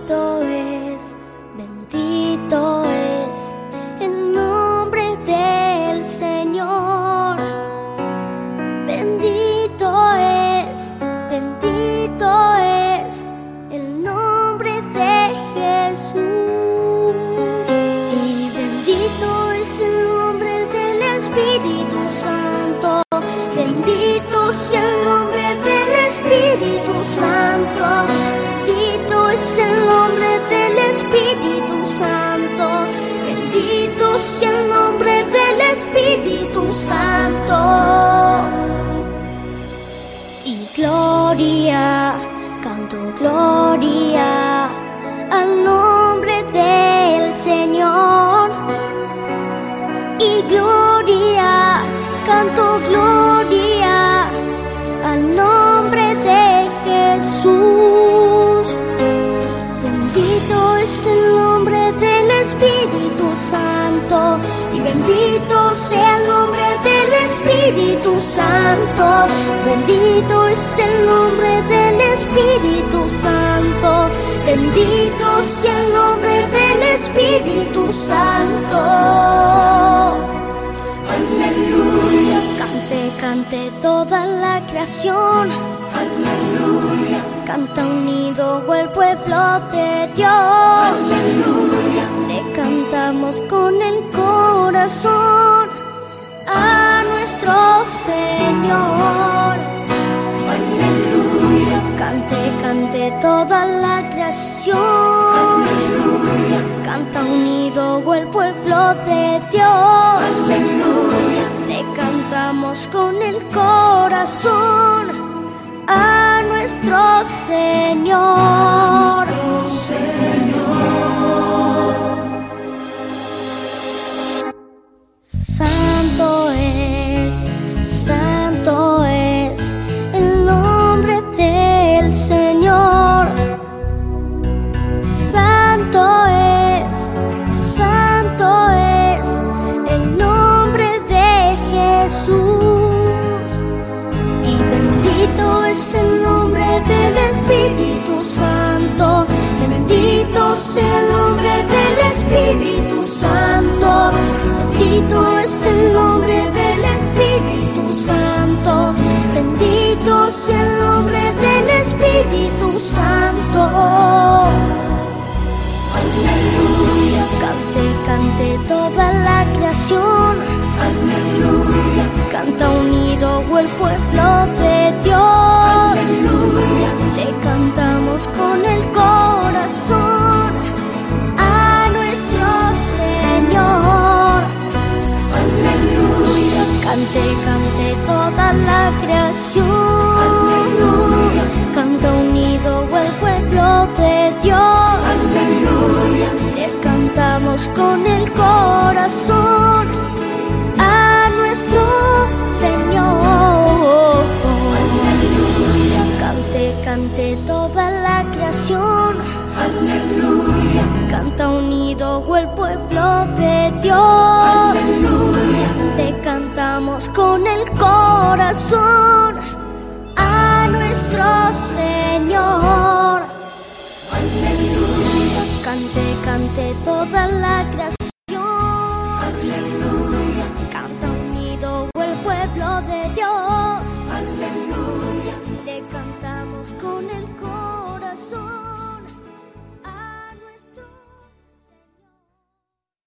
bendito es el nombre del Señor. Bendito es el nombre de Jesús. Y bendito es el nombre del Espíritu Santo. Bendito sea el nombre del Espíritu Santo. Bendito es el nombre del Espíritu Santo. Bendito sea el nombre del Espíritu Santo. Y gloria, canto gloria al nombre del Señor. Y gloria, canto gloria al nombre de Jesús. Bendito es el nombre del Espíritu Santo. Y bendito sea el nombre del Espíritu Santo. Bendito es el nombre del Espíritu Santo. Bendito sea el nombre del Espíritu Santo. Aleluya. Cante, cante toda la creación. Aleluya. Canta unido el pueblo de Dios. Aleluya. Le cantamos con el corazón a nuestro Señor. Aleluya. Cante, cante toda la creación. Aleluya. Canta unido el pueblo de Dios. Aleluya. Le cantamos con el corazón a nuestro Señor. Nuestro Señor. Santo es el nombre del Señor. Santo es el nombre de Jesús. Y bendito es el nombre del Espíritu Santo. Bendito sea el nombre del Espíritu Santo. Bendito es el nombre del Espíritu Santo. Bendito sea el nombre del Espíritu Santo. Aleluya. Cante, cante toda la creación. Aleluya. Canta unido el pueblo de Dios. Aleluya. Le cantamos con el corazón a nuestro Señor. Aleluya. Cante, cante toda la creación. Aleluya. Canta unido el pueblo de Dios. Aleluya. Le cantamos con el corazón a nuestro Señor. Aleluya. Cante, cante toda la creación. Aleluya. Canta unido el pueblo de Dios. Aleluya. Le cantamos con el corazón a nuestro Señor. Aleluya. Cante, cante toda la creación.